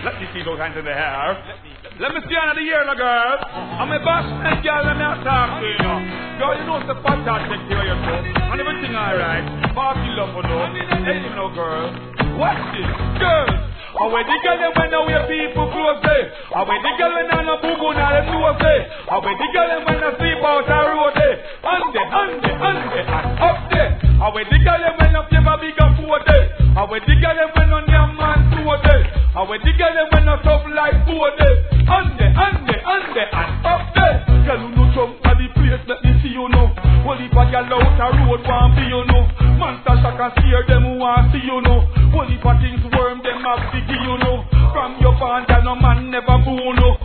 Let me see those hands in the hair. Let me see another year, no girl. I'm a boss and girl, let me talk to you. Girl, you know it's the fantastic take care of yourself. And everything alright. Party love for no. Hey, you know, girl. Watch this, girl. I wait the girl when now we people close day. I wait the girl when I no boo boo now them close day. I wait the girl when I sleep out the road day. And up there. I wait the girl when I never big and four day. I wait the girl when on your man two day. I wait the girl when I top like four day. And up there. Girl who no jump at the place, let me see you know. Holy for girl out the road want be you know. Monster shock and scare them who want see you know. Holy for things worm them have to give you know. From your band and no man never boo no.